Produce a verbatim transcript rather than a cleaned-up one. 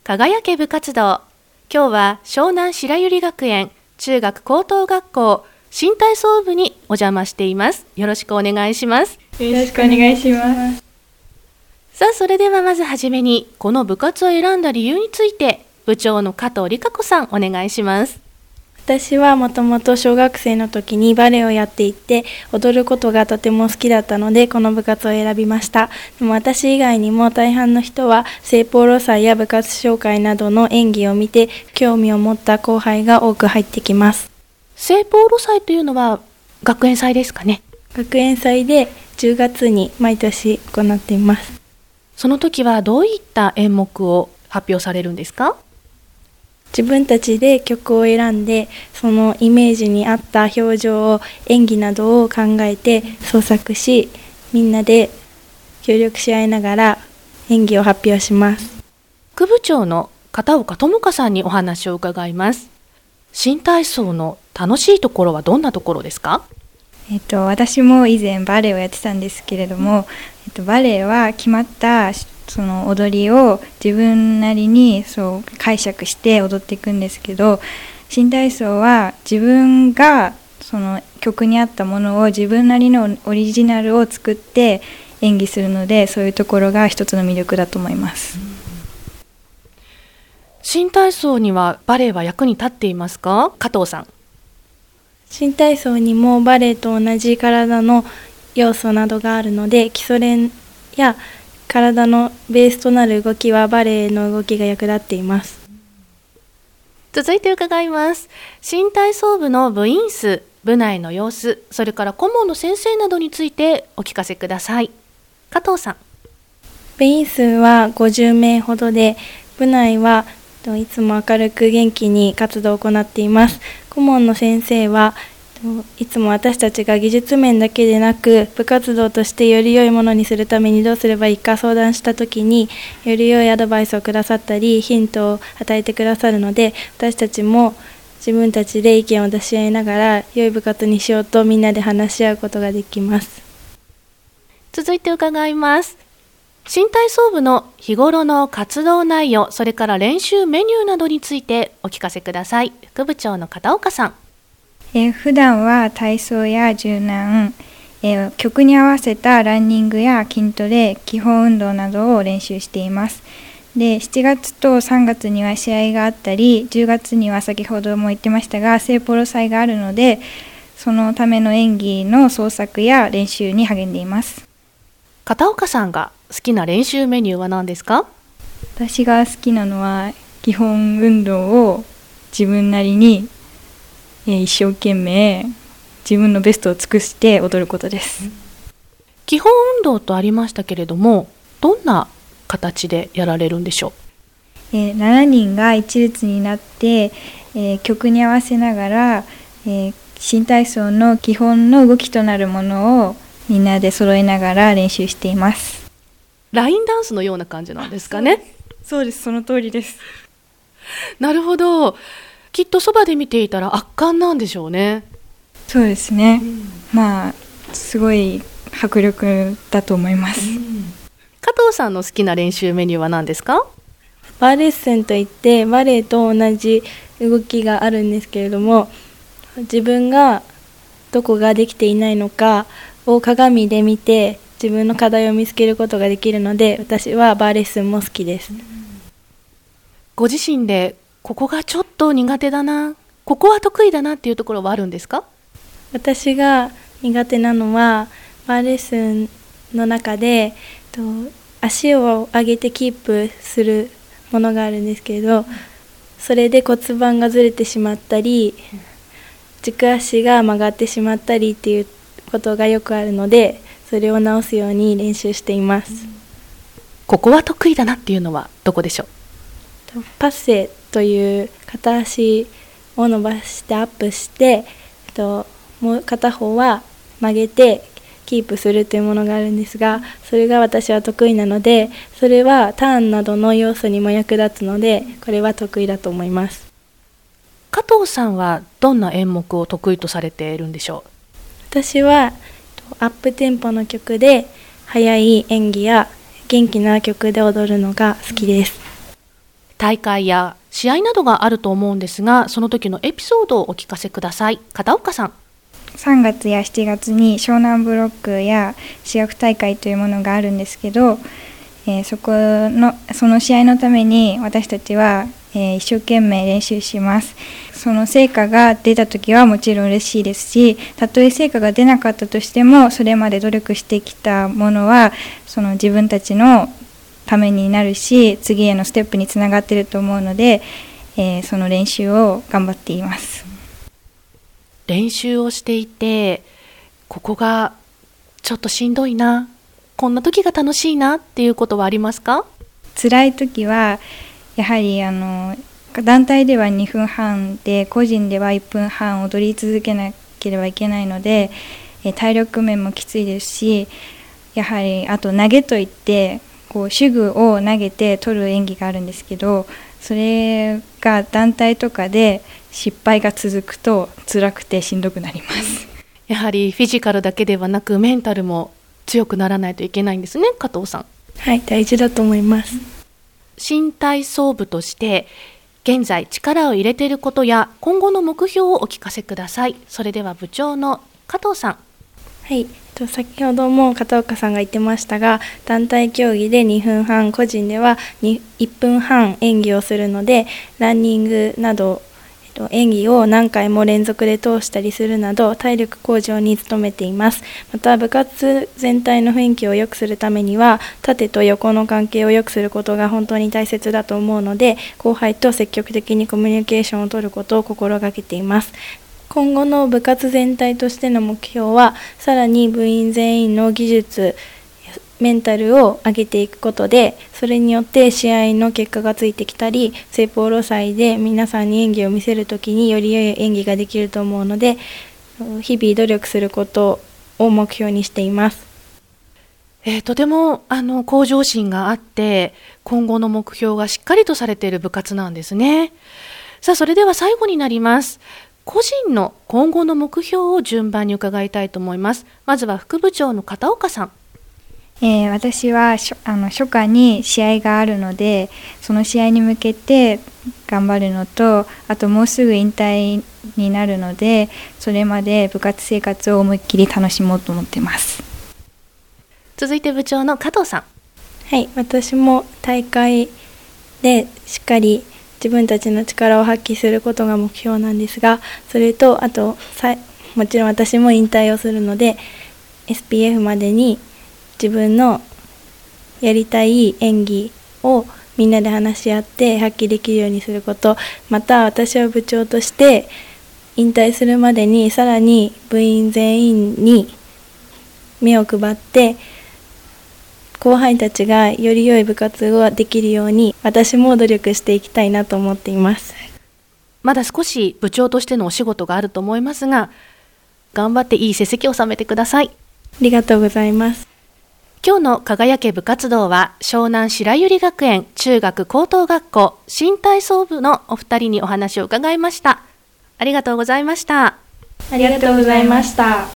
輝け部活動。今日は湘南白百合学園中学高等学校新体操部にお邪魔しています。よろしくお願いします。 よろしくお願いします。 さあ、それではまずはじめにこの部活を選んだ理由について部長の加藤理香子さん、お願いします。 私はもともと小学生の時にバレエをやっていて、踊ることがとても好きだったのでこの部活を選びました。でも私以外にも大半の人は聖ポーロ祭や部活紹介などの演技を見て興味を持った後輩が多く入ってきます。 聖ポーロ祭というのは学園祭ですかね。 学園祭でじゅうがつに毎年行っています。 その時はどういった演目を発表されるんですか？ 自分たちで曲を選んで、そのイメージに合った表情を演技などを考えて創作し、みんなで協力し合いながら演技を発表します。 副部長の片岡智香さんにお話を伺います。新体操の楽しいところはどんなところですか？ えっと、私も以前バレエをやってたんですけれども、えっと、バレエは決まったその踊りを自分なりにそう解釈して踊っていくんですけど、新体操は自分がその曲に合ったものを自分なりのオリジナルを作って演技するので、そういうところが一つの魅力だと思います。 新体操にはバレエは役に立っていますか？加藤さん。 新体操にもバレエと同じ体の要素などがあるので、基礎練や体のベースとなる動きはバレエの動きが役立っています。 続いて伺います。新体操部の部員数、部内の様子、それから顧問の先生などについてお聞かせください。加藤さん。 部員数はごじゅうめいほどで、部内はいつも明るく元気に活動を行っています。顧問の先生はいつも私たちが技術面だけでなく部活動としてより良いものにするためにどうすればいいか相談したときにより良いアドバイスをくださったりヒントを与えてくださるので、私たちも自分たちで意見を出し合いながら良い部活にしようとみんなで話し合うことができます。 続いて伺います。新体操部の日頃の活動内容、それから練習メニューなどについてお聞かせください。副部長の片岡さん。 えー、普段は体操や柔軟、えー、曲に合わせたランニングや筋トレ、基本運動などを練習しています。で、しちがつとさんがつには試合があったり、じゅうがつには先ほども言ってましたが聖ポロ祭があるので、そのための演技の創作や練習に励んでいます。 片岡さんが好きな練習メニューは何ですか？ 私が好きなのは基本運動を自分なりに一生懸命自分のベストを尽くして踊ることです。 基本運動とありましたけれども、どんな形でやられるんでしょう？えー、しちにんが一列になって、えー、曲に合わせながら、えー、新体操の基本の動きとなるものをみんなで揃えながら練習しています。 ラインダンスのような感じなんですかね？ そうです、その通りです。 なるほど。きっとそばで見ていたら圧巻なんでしょうね。 そうですね、うん、まあすごい迫力だと思います、うん、 加藤さんの好きな練習メニューは何ですか？ バーレッスンといってバレエと同じ動きがあるんですけれども、自分がどこができていないのかを鏡で見て自分の課題を見つけることができるので、私はバーレッスンも好きです、うん、 ご自身でここがちょっと苦手だな、ここは得意だなっていうところはあるんですか？ 私が苦手なのはバーレッスンの中でと足を上げてキープするものがあるんですけれど、それで骨盤がずれてしまったり軸足が曲がってしまったりっていうことがよくあるので、それを直すように練習しています。 ここは得意だなっていうのはどこでしょう？ パッセという片足を伸ばしてアップして、ともう片方は曲げてキープするというものがあるんですが、それが私は得意なので、それはターンなどの要素にも役立つので、これは得意だと思います。 加藤さんはどんな演目を得意とされているんでしょう？ 私はアップテンポの曲で速い演技や元気な曲で踊るのが好きです。 大会や試合などがあると思うんですが、その時のエピソードをお聞かせください。片岡さん。 さんがつやしちがつに湘南ブロックや主役大会というものがあるんですけど、えー、そこのその試合のために私たちは、えー、一生懸命練習します。その成果が出た時はもちろん嬉しいですし、たとえ成果が出なかったとしても、それまで努力してきたものはその自分たちのためになるし、次へのステップにつながっていると思うので、えー、その練習を頑張っています。 練習をしていて、ここがちょっとしんどいな、こんな時が楽しいなっていうことはありますか？ 辛い時はやはりあの団体ではにふんはんで、個人ではいっぷんはん踊り続けなければいけないので、え体力面もきついですし、やはりあと投げといってこう手具を投げて取る演技があるんですけど、それが団体とかで失敗が続くと辛くてしんどくなります。 やはりフィジカルだけではなくメンタルも強くならないといけないんですね、加藤さん。 はい、大事だと思います。 新体操部として現在力を入れていることや今後の目標をお聞かせください。それでは部長の加藤さん。 はい、先ほども片岡さんが言ってましたが、団体競技でにふんはん、個人ではいっぷんはん演技をするので、ランニングなど演技を何回も連続で通したりするなど体力向上に努めています。また部活全体の雰囲気を良くするためには縦と横の関係を良くすることが本当に大切だと思うので、後輩と積極的にコミュニケーションを取ることを心がけています。今後の部活全体としての目標は、さらに部員全員の技術、メンタルを上げていくことで、それによって試合の結果がついてきたり、聖ポーロ祭で皆さんに演技を見せるときにより良い演技ができると思うので、日々努力することを目標にしています。 えー、とてもあの向上心があって、今後の目標がしっかりとされている部活なんですね。さあ、それでは最後になります。個人の今後の目標を順番に伺いたいと思います。まずは副部長の片岡さん。 えー、私はしょあの初夏に試合があるので、その試合に向けて頑張るのと、あともうすぐ引退になるので、それまで部活生活を思いっきり楽しもうと思っています。 続いて部長の加藤さん。 はい、私も大会でしっかり自分たちの力を発揮することが目標なんですが、それとあとさもちろん私も引退をするので エスピーエフ までに自分のやりたい演技をみんなで話し合って発揮できるようにすること、また私は部長として引退するまでにさらに部員全員に目を配って後輩たちがより良い部活ができるように私も努力していきたいなと思っています。 まだ少し部長としてのお仕事があると思いますが、頑張っていい成績を収めてください。 ありがとうございます。 今日の輝け部活動は湘南白百合学園中学高等学校新体操部のお二人にお話を伺いました。ありがとうございました。 ありがとうございました。